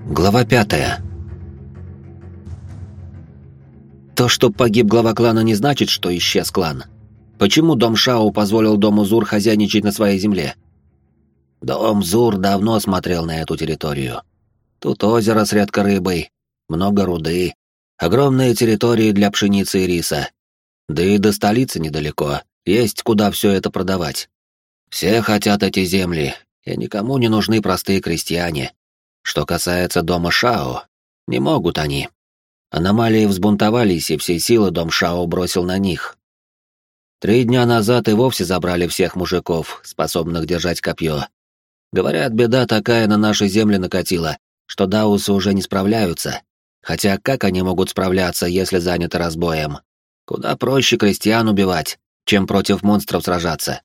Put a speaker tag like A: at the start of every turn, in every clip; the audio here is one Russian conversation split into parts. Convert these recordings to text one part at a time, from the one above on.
A: Глава 5. То, что погиб глава клана, не значит, что исчез клан. Почему дом Шао позволил дому Зур хозяйничать на своей земле? Дом Зур давно смотрел на эту территорию. Тут озеро с редкой рыбой, много руды, огромные территории для пшеницы и риса. Да и до столицы недалеко, есть куда все это продавать. Все хотят эти земли, и никому не нужны простые крестьяне. Что касается дома Шао, не могут они. Аномалии взбунтовались, и все силы дом Шао бросил на них. 3 дня назад и вовсе забрали всех мужиков, способных держать копье. Говорят, беда такая на наши земли накатила, что даусы уже не справляются. Хотя как они могут справляться, если заняты разбоем? Куда проще крестьян убивать, чем против монстров сражаться.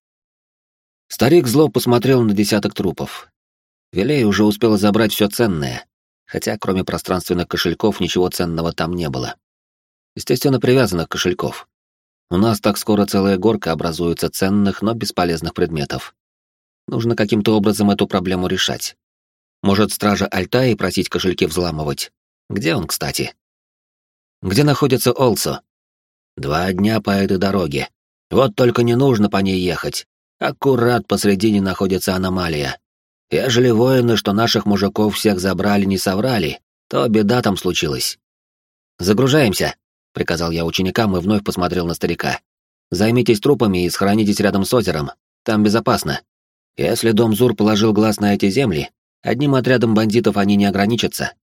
A: Старик зло посмотрел на десяток трупов. Вилей уже успела забрать все ценное, хотя кроме пространственных кошельков ничего ценного там не было. Естественно, привязанных кошельков. У нас так скоро целая горка образуется ценных, но бесполезных предметов. Нужно каким-то образом эту проблему решать. Может, стража Альтаи просить кошельки взламывать? Где он, кстати? Где находится Олсо? 2 дня по этой дороге. Вот только не нужно по ней ехать. Аккурат посредине находится аномалия. Ежели воины, что наших мужиков всех забрали, не соврали, то беда там случилась. «Загружаемся», — приказал я ученикам и вновь посмотрел на старика. «Займитесь трупами и схоронитесь рядом с озером. Там безопасно. Если дом Зур положил глаз на эти земли, одним отрядом бандитов они не ограничатся».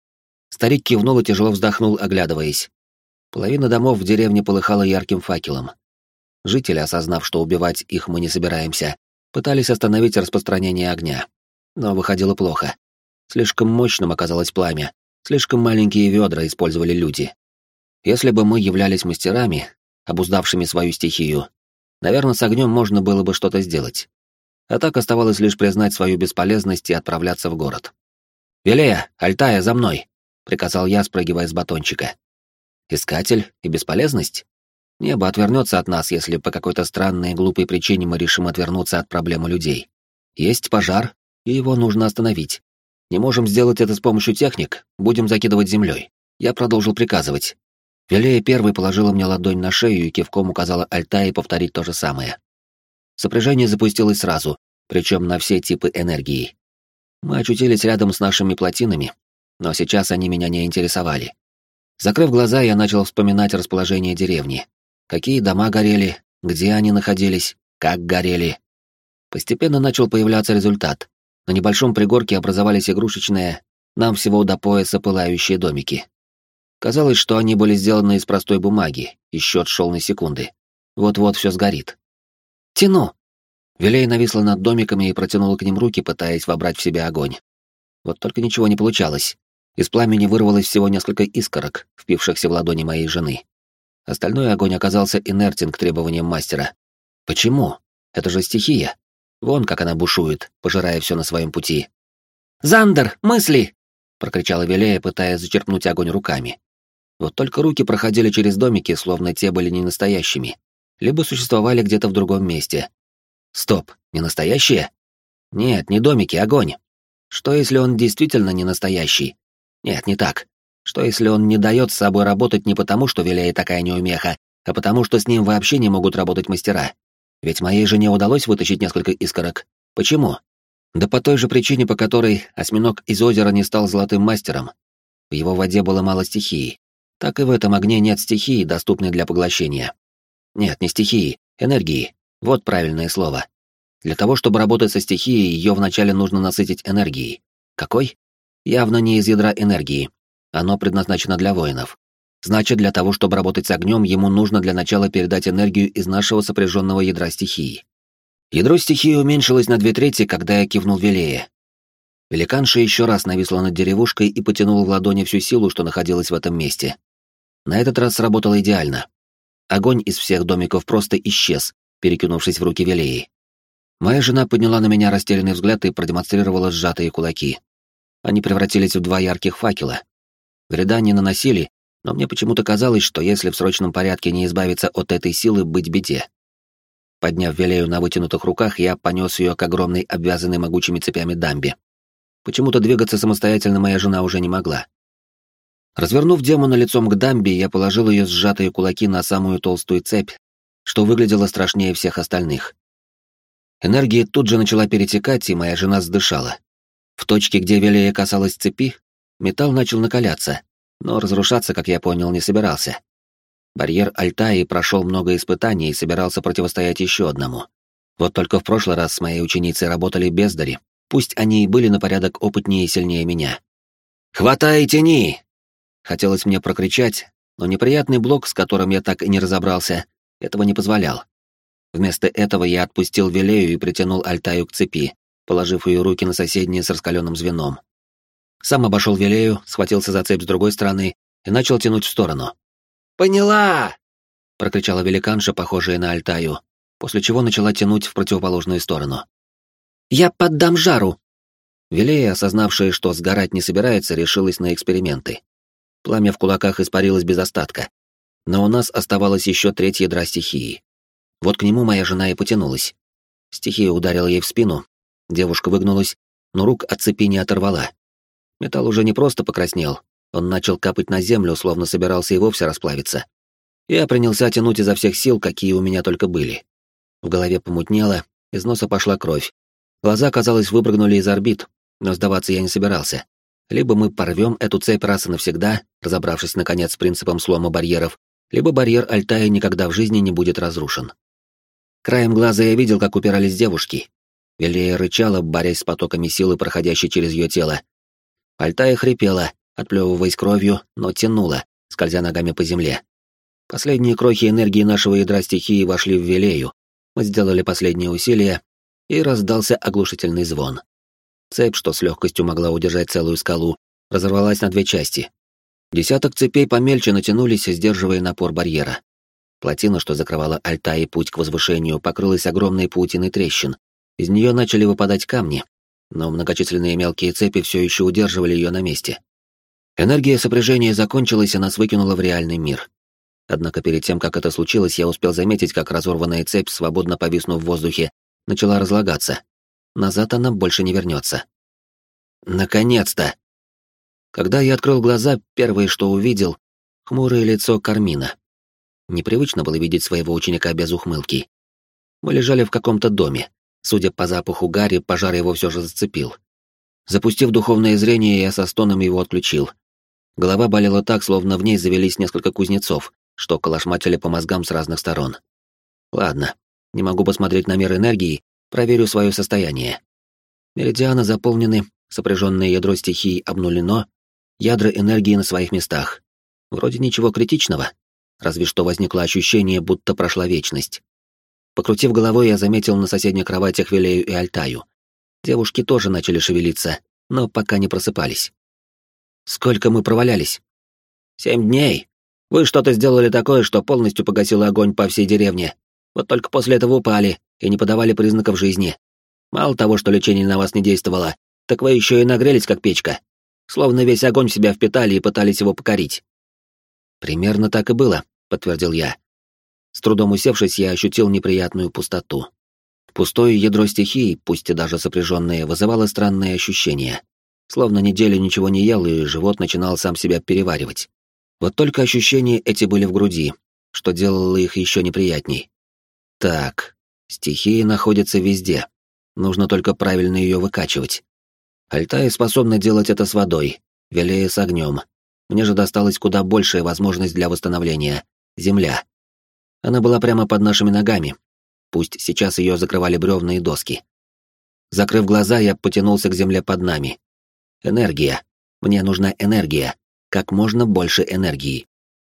A: Старик кивнул и тяжело вздохнул, оглядываясь. Половина домов в деревне полыхала ярким факелом. Жители, осознав, что убивать их мы не собираемся, пытались остановить распространение огня. Но выходило плохо. Слишком мощным оказалось пламя, слишком маленькие ведра использовали люди. Если бы мы являлись мастерами, обуздавшими свою стихию, наверное, с огнем можно было бы что-то сделать. А так оставалось лишь признать свою бесполезность и отправляться в город. «Велея, Альтая, за мной!» — приказал я, спрыгивая с батончика. «Искатель и бесполезность? Небо отвернется от нас, если по какой-то странной и глупой причине мы решим отвернуться от проблемы людей. Есть пожар, и его нужно остановить. Не можем сделать это с помощью техник, будем закидывать землей. Я продолжил приказывать. Велея первой положила мне ладонь на шею и кивком указала Альтае повторить то же самое. Сопряжение запустилось сразу, причем на все типы энергии. Мы очутились рядом с нашими плотинами, но сейчас они меня не интересовали. Закрыв глаза, я начал вспоминать расположение деревни. Какие дома горели, где они находились, как горели. Постепенно начал появляться результат. На небольшом пригорке образовались игрушечные, нам всего до пояса пылающие домики. Казалось, что они были сделаны из простой бумаги, и счет шел на секунды. Вот-вот все сгорит. «Тяну!» Вилей нависла над домиками и протянула к ним руки, пытаясь вобрать в себя огонь. Вот только ничего не получалось. Из пламени вырвалось всего несколько искорок, впившихся в ладони моей жены. Остальной огонь оказался инертен к требованиям мастера. Почему? Это же стихия. Вон как она бушует, пожирая все на своем пути. «Зандер, мысли!» — прокричала Вилея, пытаясь зачерпнуть огонь руками. Вот только руки проходили через домики, словно те были не настоящими, либо существовали где-то в другом месте. Стоп, не настоящие? Нет, не домики, огонь. Что если он действительно не настоящий? Нет, не так. Что если он не дает с собой работать не потому, что Вилея такая неумеха, а потому, что с ним вообще не могут работать мастера? Ведь моей жене удалось вытащить несколько искорок. Почему? Да по той же причине, по которой осьминог из озера не стал золотым мастером. В его воде было мало стихии. Так и в этом огне нет стихии, доступной для поглощения. Нет, не стихии, энергии. Вот правильное слово. Для того, чтобы работать со стихией, ее вначале нужно насытить энергией. Какой? Явно не из ядра энергии. Оно предназначено для воинов. Значит, для того, чтобы работать с огнем, ему нужно для начала передать энергию из нашего сопряженного ядра стихии. Ядро стихии уменьшилось на 2/3, когда я кивнул Вилее. Великанша еще раз нависла над деревушкой и потянула в ладони всю силу, что находилась в этом месте. На этот раз сработало идеально. Огонь из всех домиков просто исчез, перекинувшись в руки Вилеи. Моя жена подняла на меня растерянный взгляд и продемонстрировала сжатые кулаки. Они превратились в 2 ярких факела. Вреда не наносили, но мне почему-то казалось, что если в срочном порядке не избавиться от этой силы, быть беде. Подняв Вилею на вытянутых руках, я понес ее к огромной, обвязанной могучими цепями дамбе. Почему-то двигаться самостоятельно моя жена уже не могла. Развернув демона лицом к дамбе, я положил ее сжатые кулаки на самую толстую цепь, что выглядело страшнее всех остальных. Энергия тут же начала перетекать, и моя жена задышала. В точке, где Велея касалась цепи, металл начал накаляться, но разрушаться, как я понял, не собирался. Барьер Альтаи прошел много испытаний и собирался противостоять еще одному. Вот только в прошлый раз с моей ученицей работали бездари, пусть они и были на порядок опытнее и сильнее меня. «Хватай и тяни!» Хотелось мне прокричать, но неприятный блок, с которым я так и не разобрался, этого не позволял. Вместо этого я отпустил Велею и притянул Альтаю к цепи, положив ее руки на соседние с раскаленным звеном. Сам обошел Велею, схватился за цепь с другой стороны и начал тянуть в сторону. «Поняла!» — прокричала великанша, похожая на Альтаю, после чего начала тянуть в противоположную сторону. «Я поддам жару!» Велея, осознавшая, что сгорать не собирается, решилась на эксперименты. Пламя в кулаках испарилось без остатка. Но у нас оставалось еще треть ядра стихии. Вот к нему моя жена и потянулась. Стихия ударила ей в спину, девушка выгнулась, но рук от цепи не оторвала. Металл уже не просто покраснел, он начал капать на землю, словно собирался и вовсе расплавиться. Я принялся тянуть изо всех сил, какие у меня только были. В голове помутнело, из носа пошла кровь. Глаза, казалось, выпрыгнули из орбит, но сдаваться я не собирался. Либо мы порвем эту цепь раз и навсегда, разобравшись, наконец, с принципом слома барьеров, либо барьер Альтаи никогда в жизни не будет разрушен. Краем глаза я видел, как упирались девушки. Велея рычала, борясь с потоками силы, проходящей через ее тело. Альтая хрипела, отплевываясь кровью, но тянула, скользя ногами по земле. Последние крохи энергии нашего ядра стихии вошли в Велею. Мы сделали последние усилия, и раздался оглушительный звон. Цепь, что с легкостью могла удержать целую скалу, разорвалась на две части. Десяток цепей помельче натянулись, сдерживая напор барьера. Плотина, что закрывала Альтаи путь к возвышению, покрылась огромной паутиной трещин. Из нее начали выпадать камни, но многочисленные мелкие цепи все еще удерживали ее на месте. Энергия сопряжения закончилась, и нас выкинула в реальный мир. Однако перед тем, как это случилось, я успел заметить, как разорванная цепь, свободно повиснув в воздухе, начала разлагаться. Назад она больше не вернется. Наконец-то! Когда я открыл глаза, первое, что увидел — хмурое лицо Кармина. Непривычно было видеть своего ученика без ухмылки. Мы лежали в каком-то доме. Судя по запаху гари, пожар его все же зацепил. Запустив духовное зрение, я со стоном его отключил. Голова болела так, словно в ней завелись несколько кузнецов, что колошматили по мозгам с разных сторон. Ладно, не могу посмотреть на мир энергии, проверю свое состояние. Меридианы заполнены, сопряженное ядро стихии обнулено, ядра энергии на своих местах. Вроде ничего критичного, разве что возникло ощущение, будто прошла вечность. Покрутив головой, я заметил на соседних кроватях Велею и Альтаю. Девушки тоже начали шевелиться, но пока не просыпались. Сколько мы провалялись? 7 дней. Вы что-то сделали такое, что полностью погасило огонь по всей деревне. Вот только после этого упали и не подавали признаков жизни. Мало того, что лечение на вас не действовало, так вы еще и нагрелись, как печка. Словно весь огонь в себя впитали и пытались его покорить. Примерно так и было, подтвердил я. С трудом усевшись, я ощутил неприятную пустоту. Пустое ядро стихии, пусть и даже сопряженное, вызывало странные ощущения. Словно неделю ничего не ел, и живот начинал сам себя переваривать. Вот только ощущения эти были в груди, что делало их еще неприятней. Так, стихия находится везде. Нужно только правильно ее выкачивать. Альтая способна делать это с водой, Велея с огнем. Мне же досталась куда большая возможность для восстановления — земля. Она была прямо под нашими ногами. Пусть сейчас ее закрывали бревна и доски. Закрыв глаза, я потянулся к земле под нами. Энергия. Мне нужна энергия. Как можно больше энергии.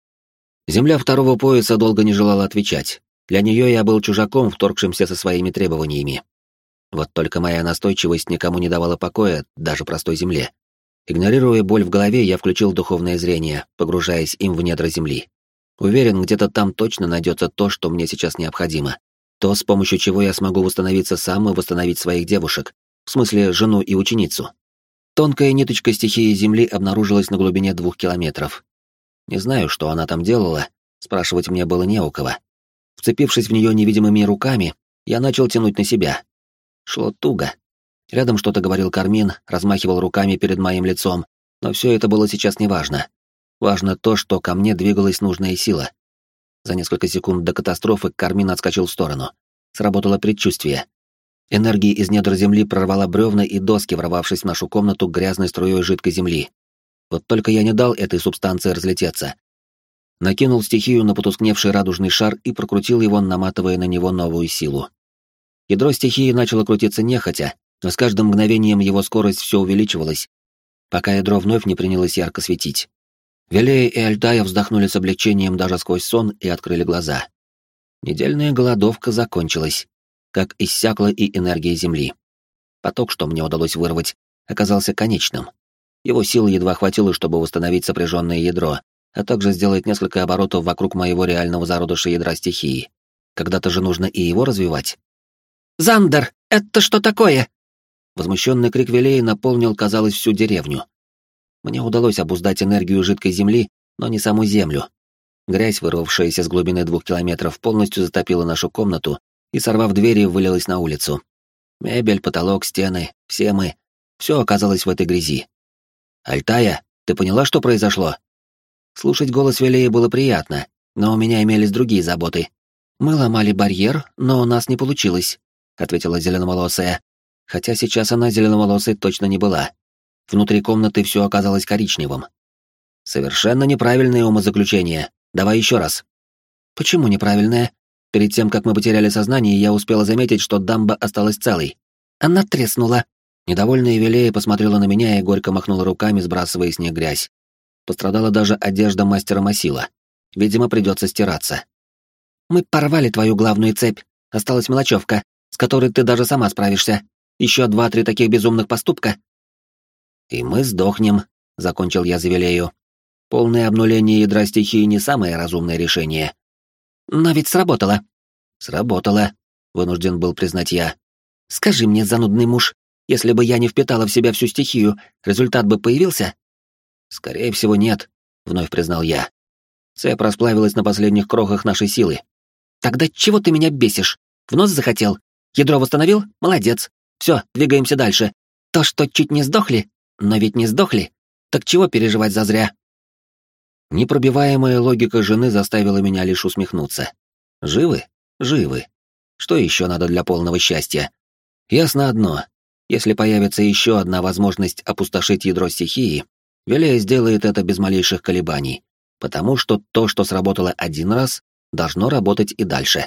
A: Земля второго пояса долго не желала отвечать. Для нее я был чужаком, вторгшимся со своими требованиями. Вот только моя настойчивость никому не давала покоя, даже простой земле. Игнорируя боль в голове, я включил духовное зрение, погружаясь им в недра земли. Уверен, где-то там точно найдется то, что мне сейчас необходимо. То, с помощью чего я смогу восстановиться сам и восстановить своих девушек, в смысле жену и ученицу. Тонкая ниточка стихии Земли обнаружилась на глубине 2 километров. Не знаю, что она там делала, спрашивать мне было не у кого. Вцепившись в нее невидимыми руками, я начал тянуть на себя. Шло туго. Рядом что-то говорил Кармин, размахивал руками перед моим лицом, но все это было сейчас неважно. Важно то, что ко мне двигалась нужная сила. За несколько секунд до катастрофы Кармин отскочил в сторону. Сработало предчувствие. Энергия из недр земли прорвала бревна и доски, ворвавшись в нашу комнату грязной струей жидкой земли. Вот только я не дал этой субстанции разлететься. Накинул стихию на потускневший радужный шар и прокрутил его, наматывая на него новую силу. Ядро стихии начало крутиться нехотя, но с каждым мгновением его скорость все увеличивалась, пока ядро вновь не принялось ярко светить. Велея и Альтая вздохнули с облегчением даже сквозь сон и открыли глаза. Недельная голодовка закончилась, как иссякла и энергия Земли. Поток, что мне удалось вырвать, оказался конечным. Его силы едва хватило, чтобы восстановить сопряженное ядро, а также сделать несколько оборотов вокруг моего реального зародыша ядра стихии. Когда-то же нужно и его развивать. «Зандер, это что такое?» Возмущенный крик Велеи наполнил, казалось, всю деревню. Мне удалось обуздать энергию жидкой земли, но не саму землю. Грязь, вырвавшаяся с глубины 2 километров, полностью затопила нашу комнату и, сорвав двери, вылилась на улицу. Мебель, потолок, стены, все мы. Все оказалось в этой грязи. «Альтая, ты поняла, что произошло?» Слушать голос Велеи было приятно, но у меня имелись другие заботы. «Мы ломали барьер, но у нас не получилось», — ответила зеленоволосая. Хотя сейчас она зеленоволосой точно не была. Внутри комнаты все оказалось коричневым. «Совершенно неправильное умозаключение. Давай еще раз». «Почему неправильное? Перед тем, как мы потеряли сознание, я успела заметить, что дамба осталась целой. Она треснула». Недовольная Велея посмотрела на меня и горько махнула руками, сбрасывая с них грязь. Пострадала даже одежда мастера Масила. Видимо, придется стираться. «Мы порвали твою главную цепь. Осталась мелочевка, с которой ты даже сама справишься. Еще 2-3 таких безумных поступка». «И мы сдохнем», — закончил я за Велею. «Полное обнуление ядра стихии не самое разумное решение». «Но ведь сработало». «Сработало», — вынужден был признать я. «Скажи мне, занудный муж, если бы я не впитала в себя всю стихию, результат бы появился?» «Скорее всего, нет», — вновь признал я. Цепь расплавилась на последних крохах нашей силы. «Тогда чего ты меня бесишь? В нос захотел? Ядро восстановил? Молодец. Все, двигаемся дальше. То, что чуть не сдохли, но ведь не сдохли, так чего переживать зазря?» Непробиваемая логика жены заставила меня лишь усмехнуться. Живы? Живы. Что еще надо для полного счастья? Ясно одно. Если появится еще одна возможность опустошить ядро стихии, Велея сделает это без малейших колебаний, потому что то, что сработало один раз, должно работать и дальше.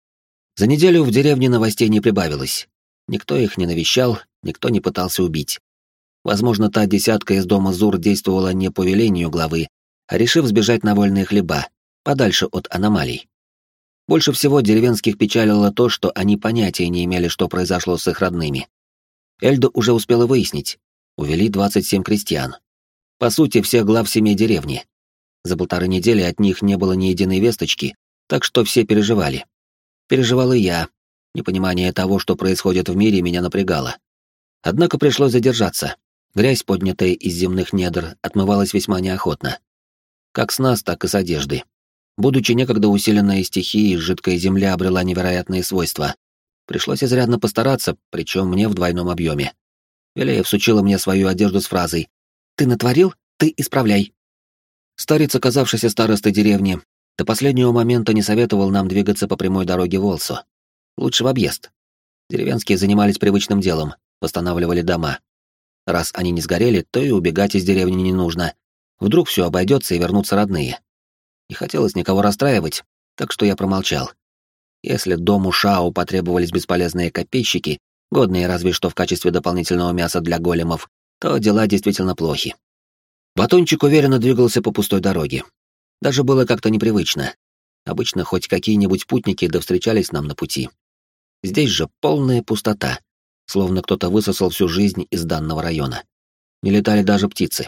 A: За неделю в деревне новостей не прибавилось. Никто их не навещал, никто не пытался убить. Возможно, та десятка из дома Зур действовала не по велению главы, а решив сбежать на вольные хлеба, подальше от аномалий. Больше всего деревенских печалило то, что они понятия не имели, что произошло с их родными. Эльда уже успела выяснить. Увели 27 крестьян. По сути, всех глав семей деревни. За 1,5 недели от них не было ни единой весточки, так что все переживали. Переживал и я. Непонимание того, что происходит в мире, меня напрягало. Однако пришлось задержаться. Грязь, поднятая из земных недр, отмывалась весьма неохотно. Как с нас, так и с одежды. Будучи некогда усиленной стихией, жидкая земля обрела невероятные свойства. Пришлось изрядно постараться, причем мне в двойном объеме. Велея всучила мне свою одежду с фразой «Ты натворил? Ты исправляй». Старец, оказавшийся старостой деревни, до последнего момента не советовал нам двигаться по прямой дороге в Олсо. Лучше в объезд. Деревенские занимались привычным делом, восстанавливали дома. Раз они не сгорели, то и убегать из деревни не нужно. Вдруг все обойдется и вернутся родные. Не хотелось никого расстраивать, так что я промолчал. Если дому Шао потребовались бесполезные копейщики, годные разве что в качестве дополнительного мяса для големов, то дела действительно плохи. Батончик уверенно двигался по пустой дороге. Даже было как-то непривычно. Обычно хоть какие-нибудь путники да встречались нам на пути. Здесь же полная пустота, словно кто-то высосал всю жизнь из данного района. Не летали даже птицы.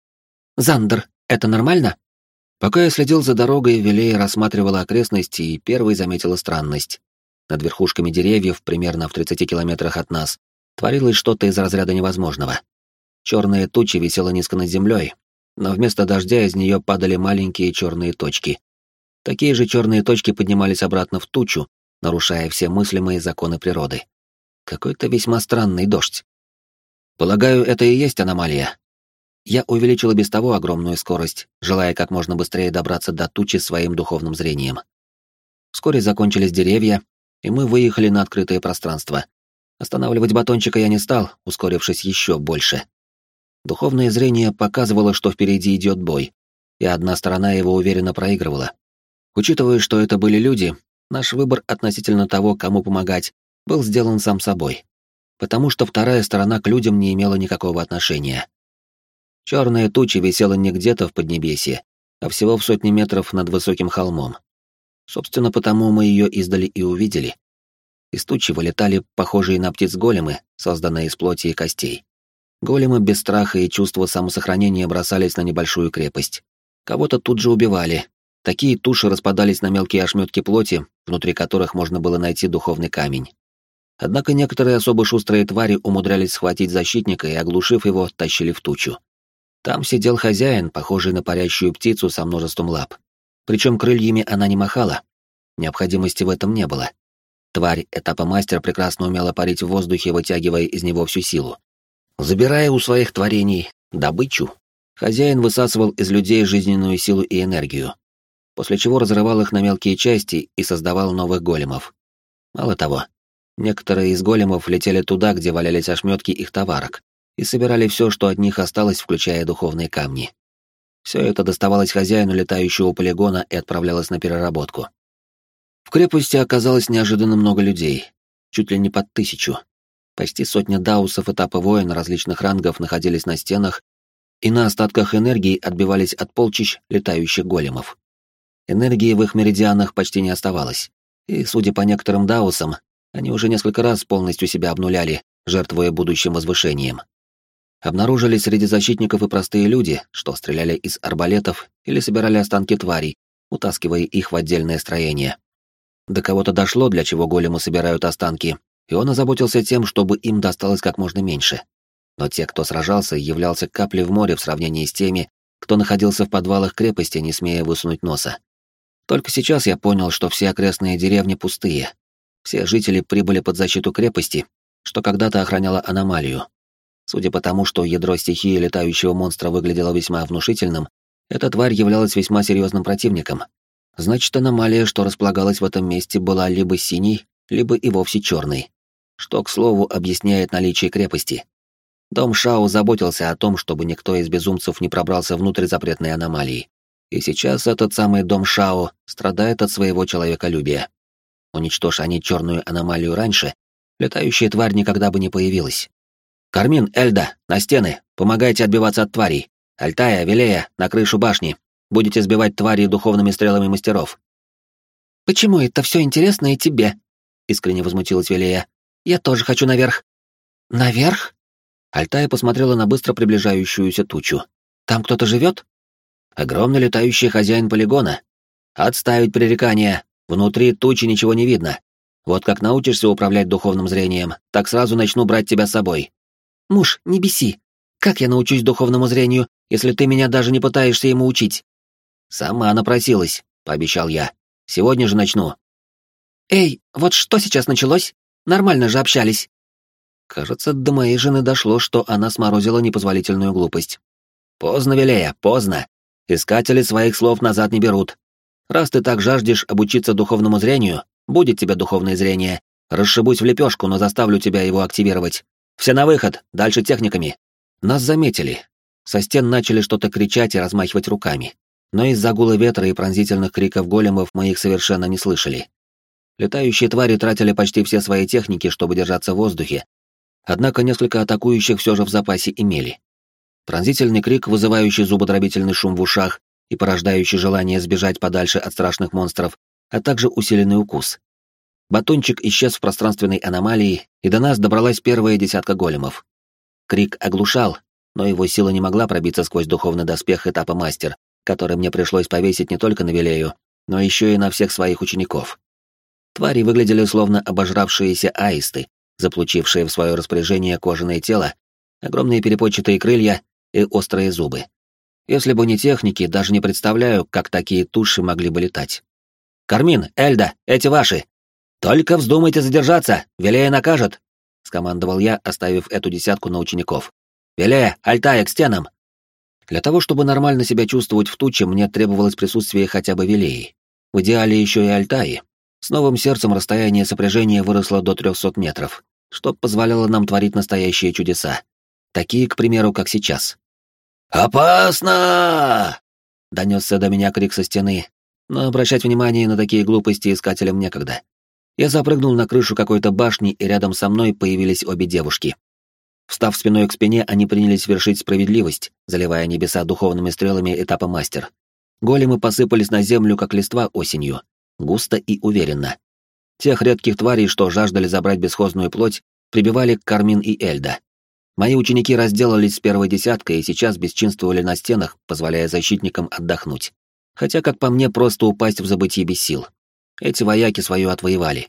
A: «Зандер, это нормально?» Пока я следил за дорогой, Велея рассматривала окрестности и первой заметила странность. Над верхушками деревьев, примерно в 30 километрах от нас, творилось что-то из разряда невозможного. Черная туча висела низко над землей, но вместо дождя из нее падали маленькие черные точки. Такие же черные точки поднимались обратно в тучу, нарушая все мыслимые законы природы. Какой-то весьма странный дождь. Полагаю, это и есть аномалия. Я увеличил и без того огромную скорость, желая как можно быстрее добраться до тучи своим духовным зрением. Вскоре закончились деревья, и мы выехали на открытое пространство. Останавливать батончика я не стал, ускорившись еще больше. Духовное зрение показывало, что впереди идет бой, и одна сторона его уверенно проигрывала. Учитывая, что это были люди, наш выбор относительно того, кому помогать, был сделан сам собой, потому что вторая сторона к людям не имела никакого отношения. Черная туча висела не где-то в Поднебесье, а всего в сотни метров над высоким холмом. Собственно, потому мы ее издали и увидели. Из тучи вылетали похожие на птиц големы, созданные из плоти и костей. Големы без страха и чувства самосохранения бросались на небольшую крепость. Кого-то тут же убивали. Такие туши распадались на мелкие ошметки плоти, внутри которых можно было найти духовный камень. Однако некоторые особо шустрые твари умудрялись схватить защитника и, оглушив его, тащили в тучу. Там сидел хозяин, похожий на парящую птицу со множеством лап. Причем крыльями она не махала. Необходимости в этом не было. Тварь этапа мастер прекрасно умела парить в воздухе, вытягивая из него всю силу. Забирая у своих творений добычу, хозяин высасывал из людей жизненную силу и энергию, после чего разрывал их на мелкие части и создавал новых големов. Мало того, некоторые из големов летели туда, где валялись ошметки их товарок, и собирали все, что от них осталось, включая духовные камни. Все это доставалось хозяину летающего полигона и отправлялось на переработку. В крепости оказалось неожиданно много людей, чуть ли не под 1000. Почти сотня даусов этапа воина различных рангов находились на стенах и на остатках энергии отбивались от полчищ летающих големов. Энергии в их меридианах почти не оставалось, и, судя по некоторым даусам, они уже несколько раз полностью себя обнуляли, жертвуя будущим возвышением. Обнаружились среди защитников и простые люди, что стреляли из арбалетов или собирали останки тварей, утаскивая их в отдельное строение. До кого-то дошло, для чего големы собирают останки, и он озаботился тем, чтобы им досталось как можно меньше. Но те, кто сражался, являлся каплей в море в сравнении с теми, кто находился в подвалах крепости, не смея высунуть носа. Только сейчас я понял, что все окрестные деревни пустые. Все жители прибыли под защиту крепости, что когда-то охраняла аномалию. Судя по тому, что ядро стихии летающего монстра выглядело весьма внушительным, эта тварь являлась весьма серьезным противником. Значит, аномалия, что располагалась в этом месте, была либо синей, либо и вовсе черной. Что, к слову, объясняет наличие крепости. Дом Шао заботился о том, чтобы никто из безумцев не пробрался внутрь запретной аномалии. И сейчас этот самый дом Шао страдает от своего человеколюбия. Уничтожь они черную аномалию раньше, летающая тварь никогда бы не появилась. «Кармин, Эльда, на стены! Помогайте отбиваться от тварей! Альтая, Велея, на крышу башни! Будете сбивать твари духовными стрелами мастеров!»
B: «Почему это все интересно и тебе?» — искренне возмутилась Велея. «Я тоже хочу наверх». «Наверх?»
A: Альтая посмотрела на быстро приближающуюся тучу.
B: «Там кто-то живет?»
A: «Огромный летающий хозяин полигона. Отставить пререкания. Внутри тучи ничего не видно. Вот как научишься управлять духовным зрением, так сразу начну брать тебя с собой».
B: «Муж, не беси. Как я научусь духовному зрению, если ты меня даже не пытаешься ему учить?»
A: «Сама напросилась», — пообещал я. «Сегодня же начну».
B: «Эй, вот что сейчас началось? Нормально же общались».
A: Кажется, до моей жены дошло, что она сморозила непозволительную глупость. «Поздно, Велея, поздно. Искатели своих слов назад не берут. Раз ты так жаждешь обучиться духовному зрению, будет тебе духовное зрение. Расшибусь в лепешку, но заставлю тебя его активировать. Все на выход, дальше техниками». Нас заметили. Со стен начали что-то кричать и размахивать руками. Но из-за гула ветра и пронзительных криков големов мы их совершенно не слышали. Летающие твари тратили почти все свои техники, чтобы держаться в воздухе. Однако несколько атакующих все же в запасе имели. Пронзительный крик, вызывающий зубодробительный шум в ушах и порождающий желание сбежать подальше от страшных монстров, а также усиленный укус. Батончик исчез в пространственной аномалии, и до нас добралась первая десятка големов. Крик оглушал, но его сила не могла пробиться сквозь духовный доспех этапа мастер, который мне пришлось повесить не только на Велею, но еще и на всех своих учеников. Твари выглядели словно обожравшиеся аисты, заполучившие в свое распоряжение кожаное тело, огромные перепончатые крылья и острые зубы. Если бы не техники, даже не представляю, как такие туши могли бы летать. «Кармин, Эльда, эти ваши! Только вздумайте задержаться, Велея накажет!» скомандовал я, оставив эту десятку на учеников. «Велея, Альтая, к стенам!» Для того, чтобы нормально себя чувствовать в туче, мне требовалось присутствие хотя бы Велеи. В идеале еще и Альтаи. С новым сердцем расстояние сопряжения выросло до 300 метров, что позволяло нам творить настоящие чудеса. Такие, к примеру, как сейчас. «Опасно!» — донесся до меня крик со стены, но обращать внимание на такие глупости искателям некогда. Я запрыгнул на крышу какой-то башни, и рядом со мной появились обе девушки. Встав спиной к спине, они принялись вершить справедливость, заливая небеса духовными стрелами этапа мастер. Големы посыпались на землю, как листва осенью, густо и уверенно. Тех редких тварей, что жаждали забрать бесхозную плоть, прибивали к Кармин и Эльда. Мои ученики разделались с первой десяткой и сейчас бесчинствовали на стенах, позволяя защитникам отдохнуть. Хотя, как по мне, просто упасть в забытье без сил. Эти вояки свое отвоевали.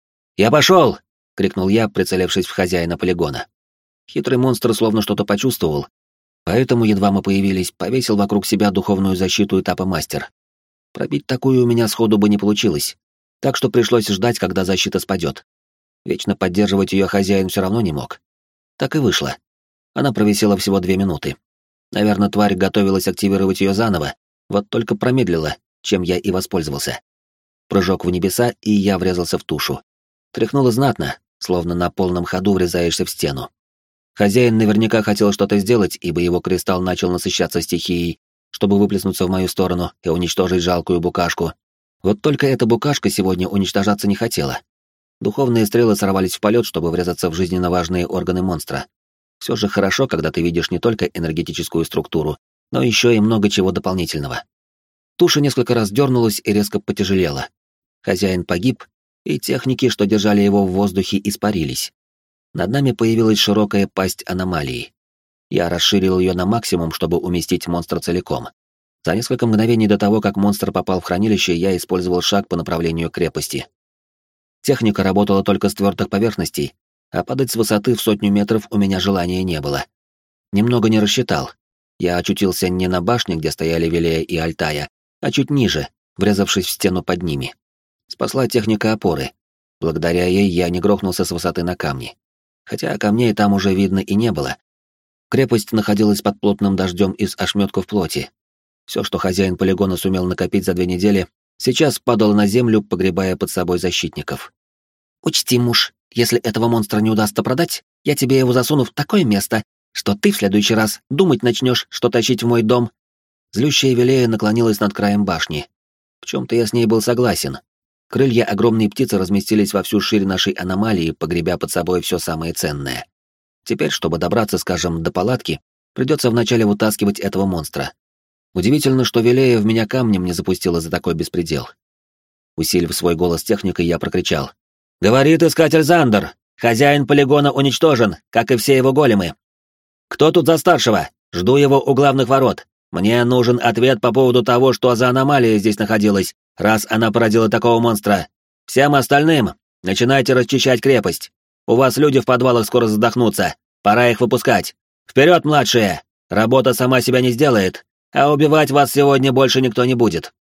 A: «Я пошел!» — крикнул я, прицелившись в хозяина полигона. Хитрый монстр словно что-то почувствовал, поэтому, едва мы появились, повесил вокруг себя духовную защиту этапа мастер. Пробить такую у меня сходу бы не получилось, так что пришлось ждать, когда защита спадет. Вечно поддерживать ее хозяин все равно не мог. Так и вышло. Она провисела всего 2 минуты. Наверное, тварь готовилась активировать ее заново, вот только промедлила, чем я и воспользовался. Прыжок в небеса, и я врезался в тушу. Тряхнуло знатно, словно на полном ходу врезаешься в стену. Хозяин наверняка хотел что-то сделать, ибо его кристалл начал насыщаться стихией, чтобы выплеснуться в мою сторону и уничтожить жалкую букашку. Вот только эта букашка сегодня уничтожаться не хотела. Духовные стрелы сорвались в полет, чтобы врезаться в жизненно важные органы монстра. Все же хорошо, когда ты видишь не только энергетическую структуру, но еще и много чего дополнительного. Туша несколько раз дернулась и резко потяжелела. Хозяин погиб, и техники, что держали его в воздухе, испарились. Над нами появилась широкая пасть аномалии. Я расширил ее на максимум, чтобы уместить монстра целиком. За несколько мгновений до того, как монстр попал в хранилище, я использовал шаг по направлению к крепости. Техника работала только с твердых поверхностей, а падать с высоты в 100 метров у меня желания не было. Немного не рассчитал. Я очутился не на башне, где стояли Велея и Альтая, а чуть ниже, врезавшись в стену под ними. Спасла техника опоры. Благодаря ей я не грохнулся с высоты на камни. Хотя камней там уже видно и не было. Крепость находилась под плотным дождем из ошметков плоти. Все, что хозяин полигона сумел накопить за 2 недели, сейчас падало на землю, погребая под собой защитников. «Учти, муж, если этого монстра не удастся продать, я тебе его засуну в такое место, что ты в следующий раз думать начнешь, что тащить в мой дом». Злющая Велея наклонилась над краем башни. В чем-то я с ней был согласен. Крылья огромной птицы разместились во всю ширь нашей аномалии, погребя под собой все самое ценное. Теперь, чтобы добраться, скажем, до палатки, придется вначале вытаскивать этого монстра. Удивительно, что Велея в меня камнем не запустила за такой беспредел. Усилив свой голос техникой, я прокричал. «Говорит искатель Зандер! Хозяин полигона уничтожен, как и все его големы! Кто тут за старшего? Жду его у главных ворот. Мне нужен ответ по поводу того, что за аномалия здесь находилась, раз она породила такого монстра. Всем остальным начинайте расчищать крепость. У вас люди в подвалах скоро задохнутся. Пора их выпускать. Вперед, младшие! Работа сама себя не сделает, а убивать вас сегодня больше никто не будет».